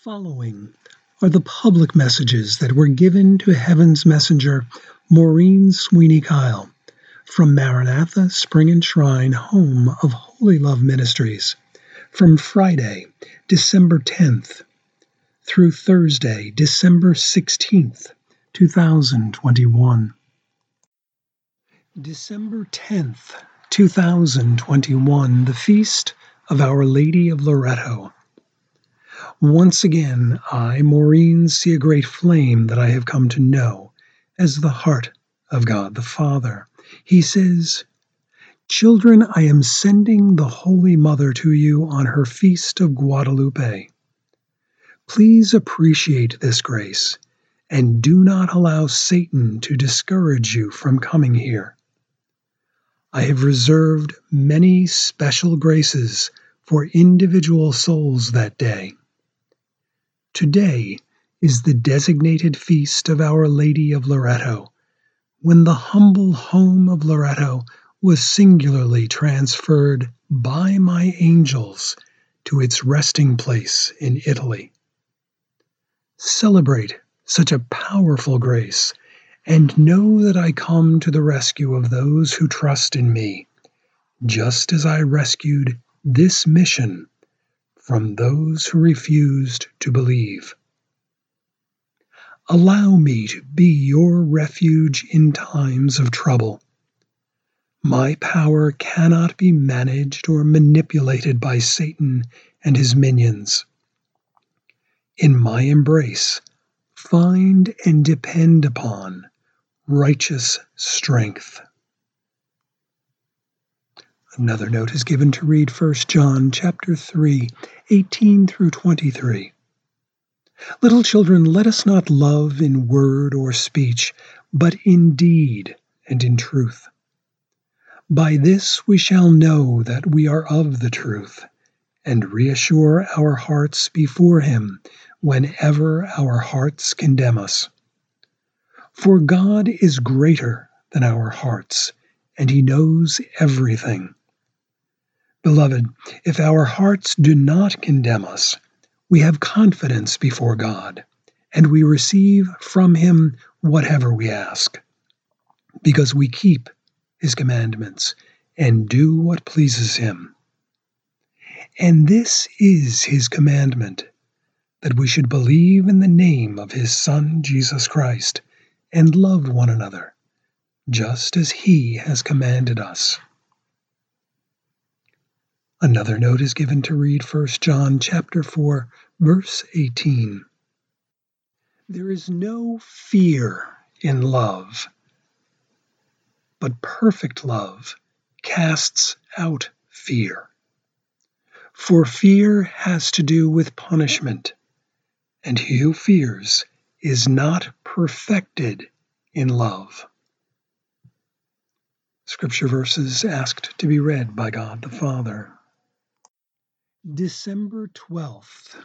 Following are the public messages that were given to Heaven's Messenger, Maureen Sweeney Kyle, from Maranatha Spring and Shrine, home of Holy Love Ministries, from Friday, December 10th, through Thursday, December 16th, 2021. December 10th, 2021, the Feast of Our Lady of Loretto. Once again, I, Maureen, see a great flame that I have come to know as the heart of God the Father. He says, "Children, I am sending the Holy Mother to you on her Feast of Guadalupe. Please appreciate this grace and do not allow Satan to discourage you from coming here. I have reserved many special graces for individual souls that day. Today is the designated feast of Our Lady of Loretto, when the humble home of Loretto was singularly transferred by my angels to its resting place in Italy. Celebrate such a powerful grace, and know that I come to the rescue of those who trust in me, just as I rescued this mission from those who refused to believe. Allow me to be your refuge in times of trouble. My power cannot be managed or manipulated by Satan and his minions. In my embrace, find and depend upon righteous strength." Another note is given to read 1 John chapter 3, 18 through 23. "Little children, let us not love in word or speech, but in deed and in truth. By this we shall know that we are of the truth, and reassure our hearts before Him whenever our hearts condemn us. For God is greater than our hearts, and He knows everything. Beloved, if our hearts do not condemn us, we have confidence before God, and we receive from Him whatever we ask, because we keep His commandments and do what pleases Him. And this is His commandment, that we should believe in the name of His Son, Jesus Christ, and love one another, just as He has commanded us." Another note is given to read 1 John chapter 4, verse 18. "There is no fear in love, but perfect love casts out fear. For fear has to do with punishment, and he who fears is not perfected in love." Scripture verses asked to be read by God the Father. December 12th,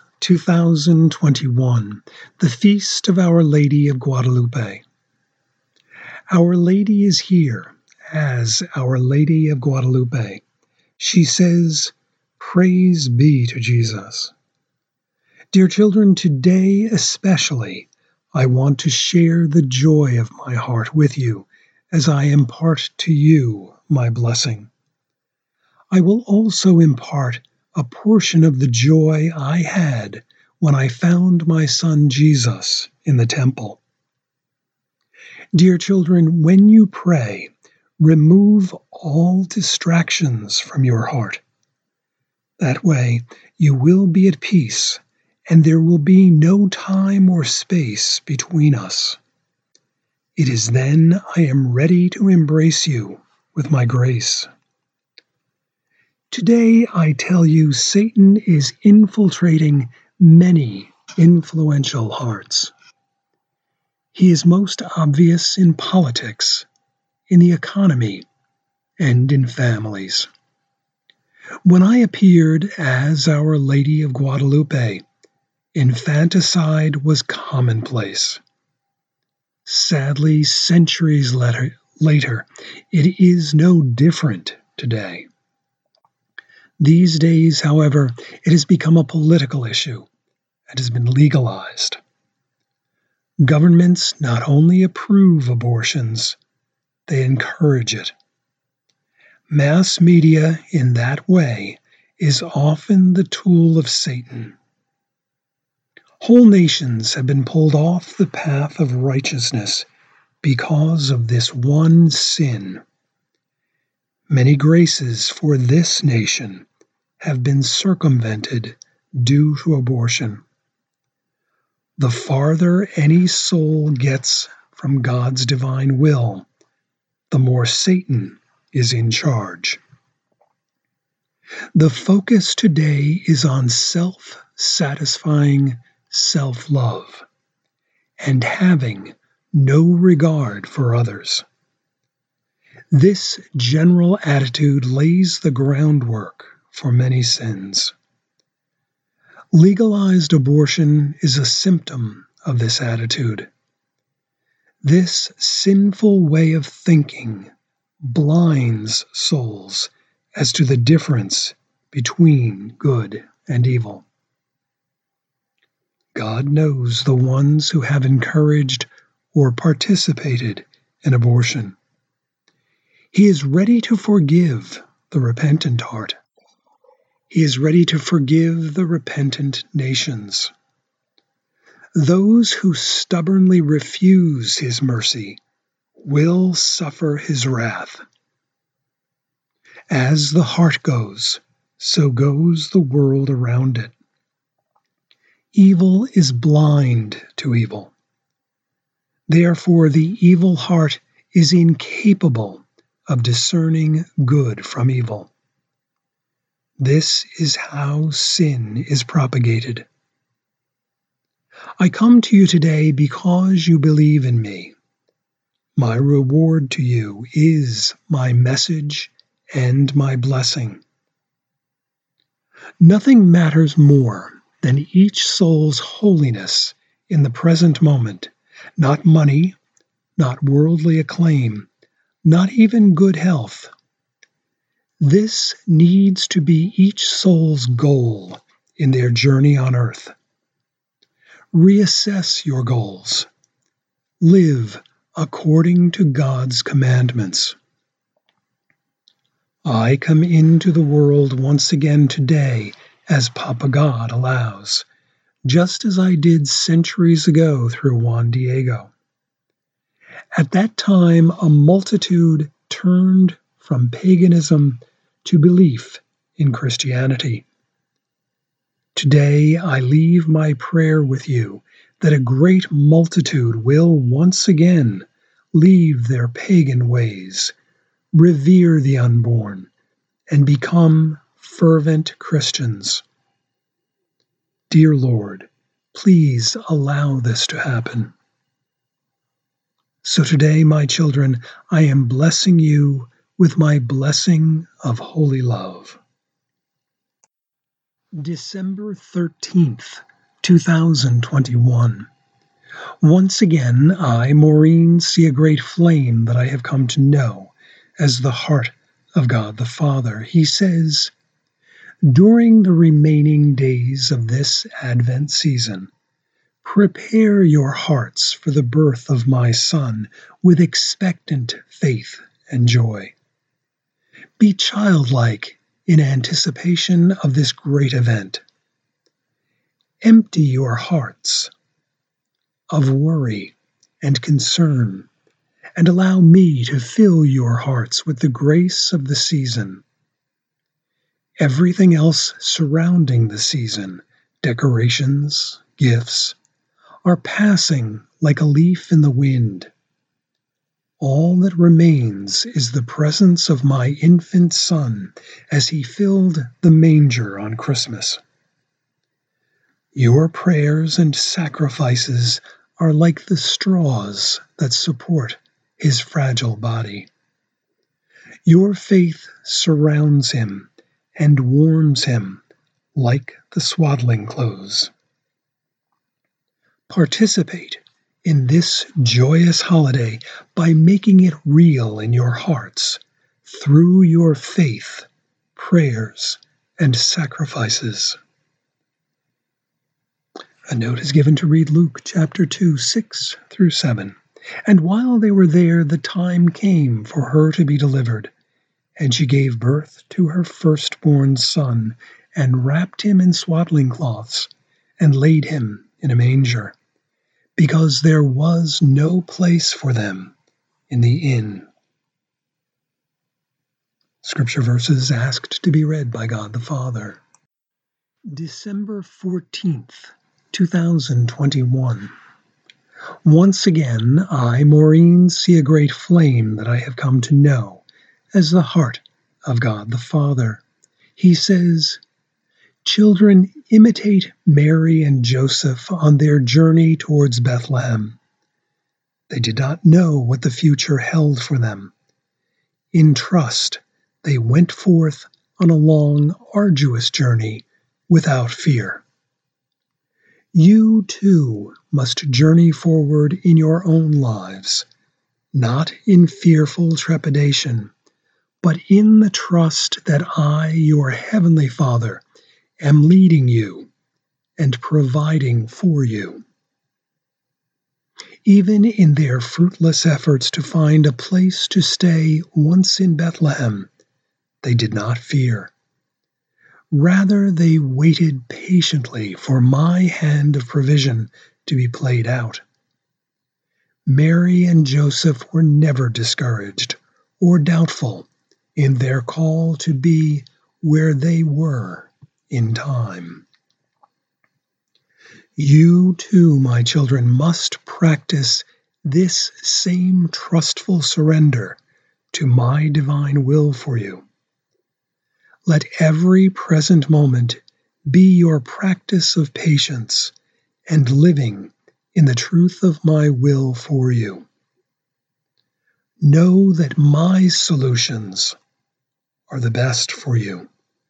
2021, the Feast of Our Lady of Guadalupe. Our Lady is here as Our Lady of Guadalupe. She says, "Praise be to Jesus." Dear children, today especially, I want to share the joy of my heart with you as I impart to you my blessing. I will also impart a portion of the joy I had when I found my son Jesus in the temple. Dear children, when you pray, remove all distractions from your heart. That way, you will be at peace, and there will be no time or space between us. It is then I am ready to embrace you with my grace. Today, I tell you, Satan is infiltrating many influential hearts. He is most obvious in politics, in the economy, and in families. When I appeared as Our Lady of Guadalupe, infanticide was commonplace. Sadly, centuries later, it is no different today. These days, however, it has become a political issue, and has been legalized. Governments not only approve abortions, they encourage it. Mass media, in that way, is often the tool of Satan. Whole nations have been pulled off the path of righteousness because of this one sin. Many graces for this nation have been circumvented due to abortion. The farther any soul gets from God's divine will, the more Satan is in charge. The focus today is on self-satisfying self-love and having no regard for others. This general attitude lays the groundwork for many sins. Legalized abortion is a symptom of this attitude. This sinful way of thinking blinds souls as to the difference between good and evil. God knows the ones who have encouraged or participated in abortion. He is ready to forgive the repentant heart. He is ready to forgive the repentant nations. Those who stubbornly refuse his mercy will suffer his wrath. As the heart goes, so goes the world around it. Evil is blind to evil. Therefore, the evil heart is incapable of discerning good from evil. This is how sin is propagated. I come to you today because you believe in me. My reward to you is my message and my blessing. Nothing matters more than each soul's holiness in the present moment, not money, not worldly acclaim, not even good health. This needs to be each soul's goal in their journey on earth. Reassess your goals. Live according to God's commandments. I come into the world once again today as Papa God allows, just as I did centuries ago through Juan Diego. At that time, a multitude turned from paganism to belief in Christianity. Today, I leave my prayer with you that a great multitude will once again leave their pagan ways, revere the unborn, and become fervent Christians. Dear Lord, please allow this to happen. So today, my children, I am blessing you with my blessing of holy love. December 13th, 2021. Once again, I, Maureen, see a great flame that I have come to know as the heart of God the Father. He says, during the remaining days of this Advent season, prepare your hearts for the birth of my Son with expectant faith and joy. Be childlike in anticipation of this great event. Empty your hearts of worry and concern, and allow me to fill your hearts with the grace of the season. Everything else surrounding the season, decorations, gifts, are passing like a leaf in the wind. All that remains is the presence of my infant Son as he filled the manger on Christmas. Your prayers and sacrifices are like the straws that support his fragile body. Your faith surrounds him and warms him like the swaddling clothes. Participate in this joyous holiday by making it real in your hearts through your faith, prayers, and sacrifices. A note is given to read Luke chapter 2, 6 through 7. And while they were there, the time came for her to be delivered. And she gave birth to her firstborn son, and wrapped him in swaddling cloths, and laid him in a manger, because there was no place for them in the inn. Scripture verses asked to be read by God the Father. December 14th, 2021. Once again, I, Maureen, see a great flame that I have come to know as the heart of God the Father. He says, "Children, imitate Mary and Joseph on their journey towards Bethlehem. They did not know what the future held for them. In trust, they went forth on a long, arduous journey without fear. You, too, must journey forward in your own lives, not in fearful trepidation, but in the trust that I, your heavenly Father, am leading you and providing for you." Even in their fruitless efforts to find a place to stay once in Bethlehem, they did not fear. Rather, they waited patiently for my hand of provision to be played out. Mary and Joseph were never discouraged or doubtful in their call to be where they were in time. You too, my children, must practice this same trustful surrender to my divine will for you. Let every present moment be your practice of patience and living in the truth of my will for you. Know that my solutions are the best for you.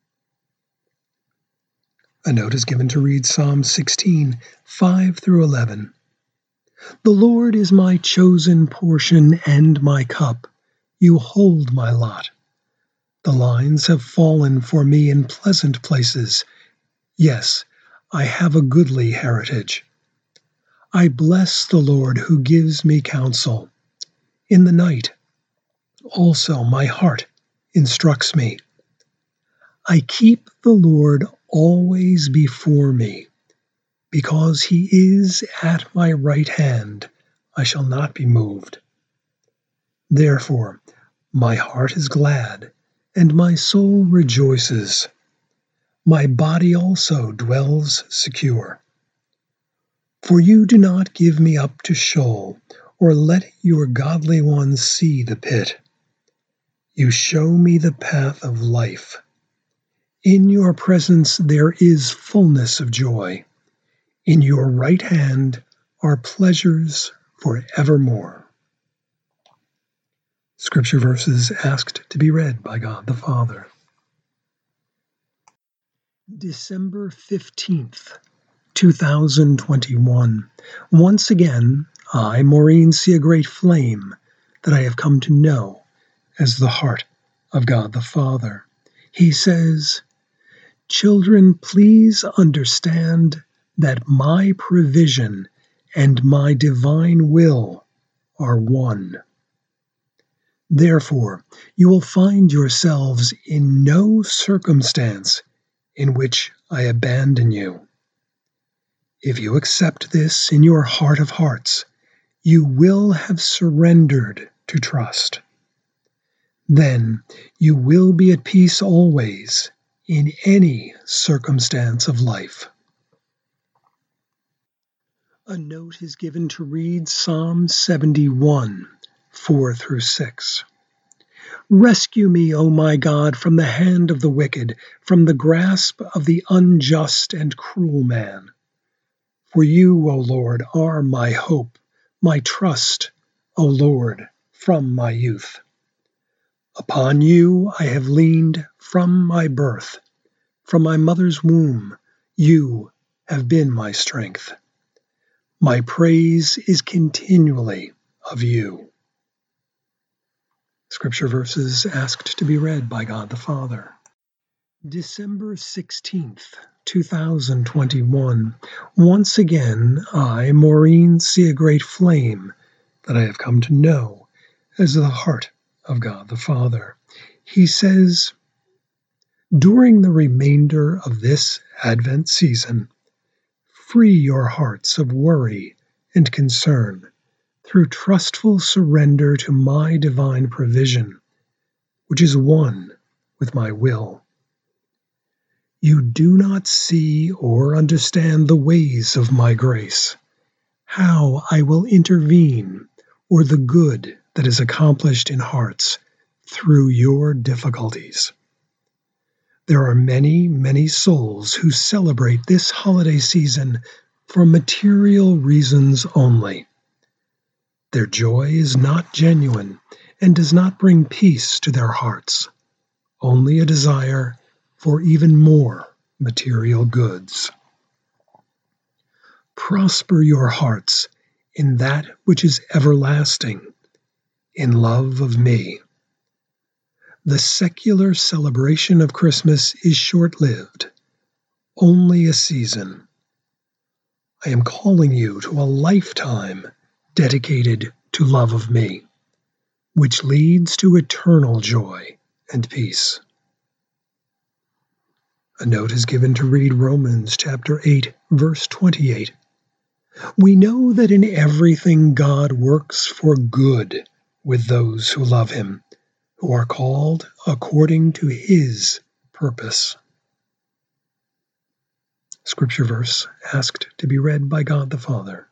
A note is given to read Psalm 16, 5 through 11. The Lord is my chosen portion and my cup. You hold my lot. The lines have fallen for me in pleasant places. Yes, I have a goodly heritage. I bless the Lord who gives me counsel. In the night, also my heart instructs me. I keep the Lord always before me. Because he is at my right hand, I shall not be moved. Therefore, my heart is glad, and my soul rejoices. My body also dwells secure. For you do not give me up to Sheol, or let your godly ones see the pit. You show me the path of life. In your presence there is fullness of joy. In your right hand are pleasures forevermore. Scripture verses asked to be read by God the Father. December 15th, 2021. Once again, I, Maureen, see a great flame that I have come to know as the heart of God the Father. He says, "Children, please understand that my provision and my divine will are one. Therefore, you will find yourselves in no circumstance in which I abandon you. If you accept this in your heart of hearts, you will have surrendered to trust. Then you will be at peace always in any circumstance of life." A note is given to read Psalm 71, 4 through 6. Rescue me, O my God, from the hand of the wicked, from the grasp of the unjust and cruel man. For you, O Lord, are my hope, my trust, O Lord, from my youth. Upon you I have leaned from my birth. From my mother's womb, you have been my strength. My praise is continually of you. Scripture verses asked to be read by God the Father. December 16th, 2021. Once again, I, Maureen, see a great flame that I have come to know as the heart of God the Father. He says, during the remainder of this Advent season, free your hearts of worry and concern through trustful surrender to my divine provision, which is one with my will. You do not see or understand the ways of my grace, how I will intervene, or the good that is accomplished in hearts through your difficulties. There are many, many souls who celebrate this holiday season for material reasons only. Their joy is not genuine and does not bring peace to their hearts, only a desire for even more material goods. Prosper your hearts in that which is everlasting, in love of me. The secular celebration of Christmas is short-lived, only a season. I am calling you to a lifetime dedicated to love of me, which leads to eternal joy and peace. A note is given to read Romans chapter 8, verse 28. We know that in everything God works for good with those who love him, who are called according to his purpose. Scripture verse asked to be read by God the Father.